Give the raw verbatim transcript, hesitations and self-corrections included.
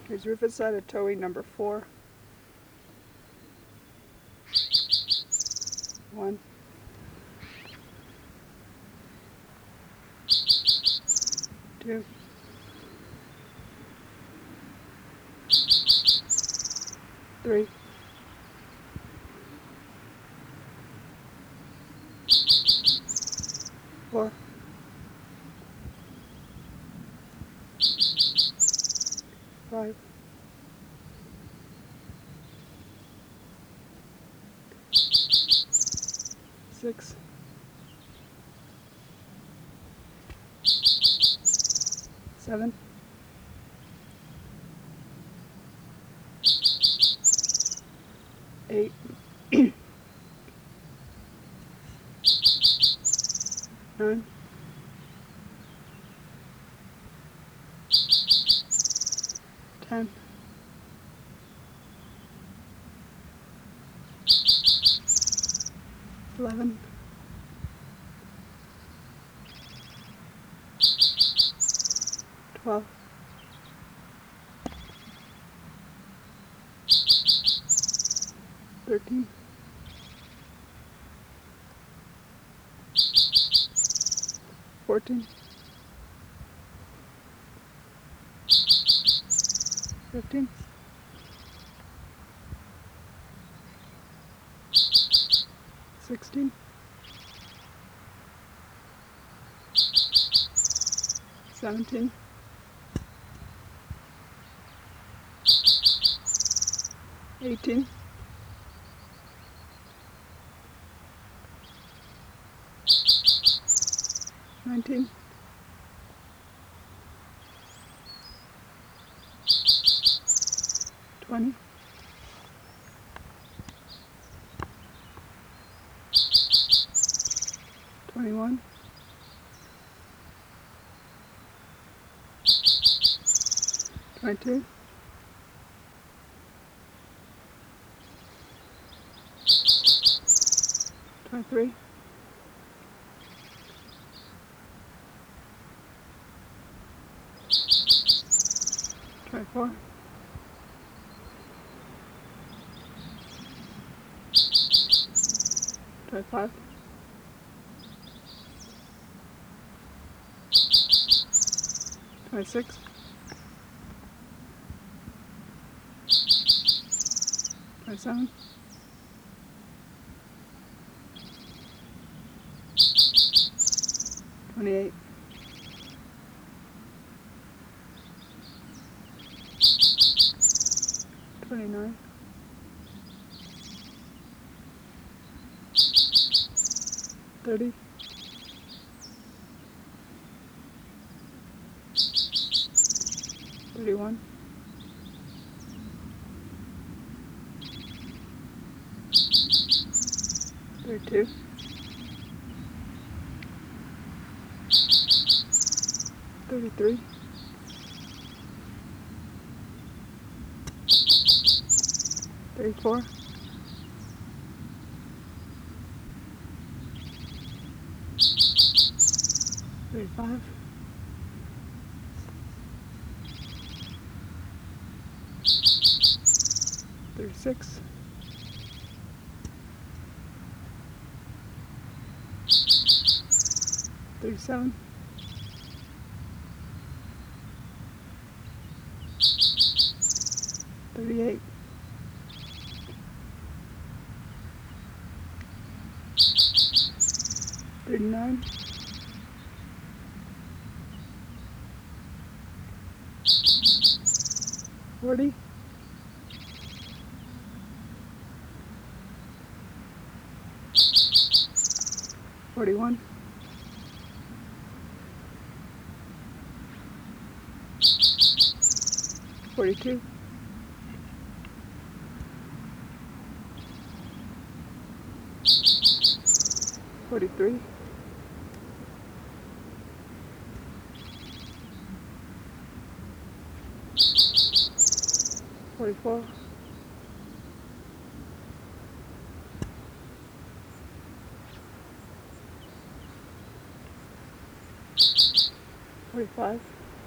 Here's Rufus out of towing number four. One. Two. Three. Four. Five. Six. Seven. Eight. Nine. Ten. Eleven. Twelve. Thirteen. Fourteen. Fifteen. Sixteen. Seventeen. Eighteen. Nineteen. Twenty. Twenty-one. Twenty-two. Twenty-three. Twenty-four. Twenty-five. Twenty-six. Twenty-seven. Twenty-eight. Twenty-nine. Thirty. Thirty-one. Thirty-two. Thirty-three. Thirty-four. Thirty-five. Thirty-six. Thirty-seven. Thirty-eight. Thirty-nine. Forty. Forty-one. Forty-two. Forty-three. Forty-four. Forty-five.